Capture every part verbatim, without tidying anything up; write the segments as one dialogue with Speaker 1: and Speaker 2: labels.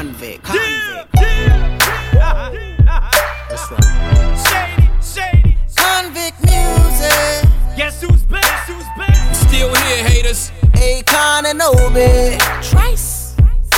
Speaker 1: convict, convict.
Speaker 2: Yeah, yeah, yeah.
Speaker 1: That's right.
Speaker 2: Shady, shady.
Speaker 1: Convict music.
Speaker 2: Guess who's back? Guess who's back?
Speaker 3: Still here, haters.
Speaker 1: Akon and Obi. Trice.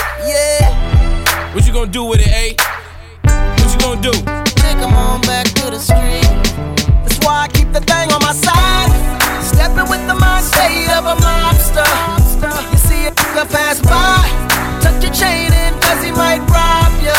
Speaker 1: Yeah.
Speaker 3: What you gonna do with it, A? What you gonna do?
Speaker 1: Take 'em on back to the street. That's why I keep the thing on my side. Stepping with the mindset of a mobster. You see it pass by. Tuck your chain in, cause he might rob ya.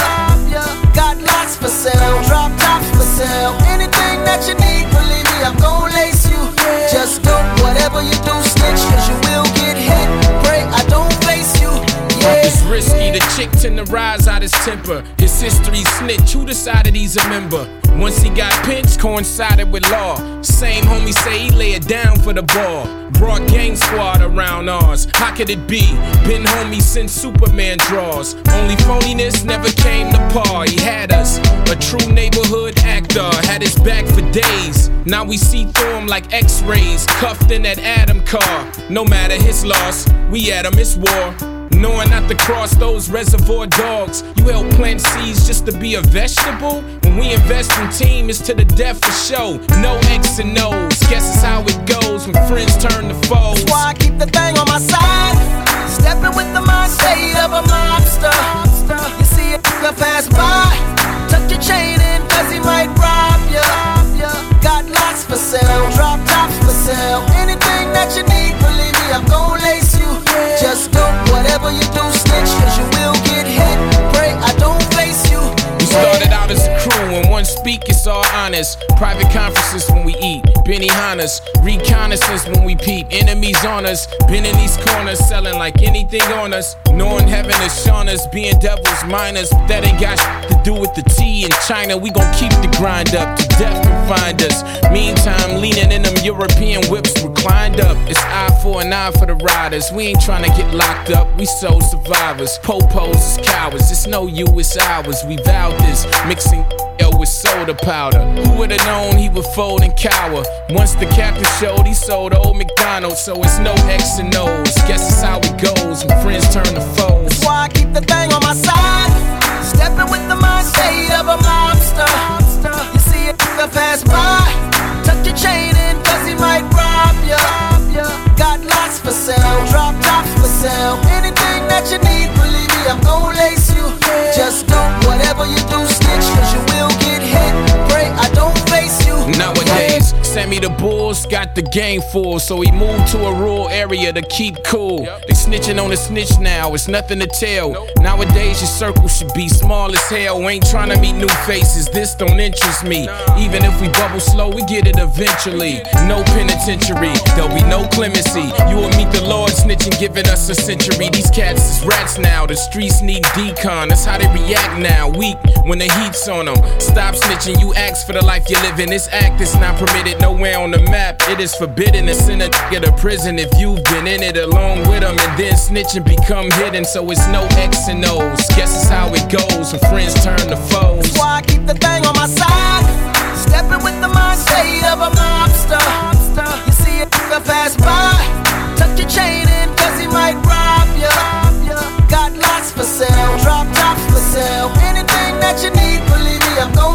Speaker 1: Got lots for sale, drop tops for sale. Anything that you need, believe me, I'm gon' lace you. Just don't, whatever you do, snitch, cause you will get hit. Pray I don't face you. Yeah.
Speaker 3: It's risky, the chick tend to rise out his temper. His history snitch, who decided he's a member? Once he got pinched, coincided with law. Same homie say he lay it down for the ball. Brought gang squad around ours. How could it be? Been homie since Superman draws. Only phoniness never came to par. He had us, a true neighborhood actor. Had his back for days. Now we see through him like x-rays. Cuffed in that Adam car. No matter his loss, we at him, it's war. Knowing not to cross those reservoir dogs. You help plant seeds just to be a vegetable? When we invest in team, it's to the death for show. No X and O's, guess it's how it goes when friends turn to foes.
Speaker 1: That's why I keep the thing on my side. Stepping with the mindset of a mobster. You see it pass by. Tuck your chain in, cause he might rob ya. Got lots for sale, drop tops for sale. Anything that you need, believe me, I'm gon' lace you. Just don't, whatever you do, snitch, cause you will get hit. Pray I don't face you.
Speaker 3: We started out as a crew, when one speak, it's all honest. Private conferences when we eat, Benihana's. Reconnaissance when we peep, enemies on us. Been in these corners, selling like anything on us. Knowing heaven is shown us, being devils minors. That ain't got shit to do with the tea in China. We gon' keep the grind up, to death can find us. Meantime, leaning in them European whips reclined up. It's eye for an eye for the riders. We ain't tryna get locked up, we soul survivors. Popos is cowards, it's no you, it's ours. We vowed this, mixing L with soda powder. Who would've known he would fold and cower? Once the captain showed, he sold old McDonald's. So it's no X and O's, guess it's how it goes when friends turn to foes.
Speaker 1: That's why I keep the thing on my side. Stepping with the mindset of a mobster. You see it pass by. Tuck your chain in, cause he might rob ya. Got lots for sale, drop tops for sale. Anything that you need, believe me, I'm gon' lace you. Just don't, whatever you do, snitch, cause you will get hit. Pray I don't face you.
Speaker 3: Nowadays, Sammy the Bulls got the game full, so he moved to a rural area to keep cool. They snitching on the snitch now, it's nothing to tell. Nowadays your circle should be small as hell. Ain't trying to meet new faces, this don't interest me. Even if we bubble slow, we get it eventually. No penitentiary, there'll be no clemency. You will meet the Lord snitching, giving us a century. These cats is rats now, the streets need decon. That's how they react now, weak when the heat's on them. Stop snitching, you ask for the life you live in. This act is not permitted nowhere on the map. It is forbidden to send a nigga to prison if you've been in it along with them. And then snitching become hidden, so it's no X and O's. Guess it's how it goes when friends turn to foes.
Speaker 1: That's why I keep the thing on my side. Stepping with the mindset of a mobster. You see it pass by. Tuck your chain in, cause he might rob ya. Got lots for sale, drop tops for sale. Anything that you need, believe me, I'm gon'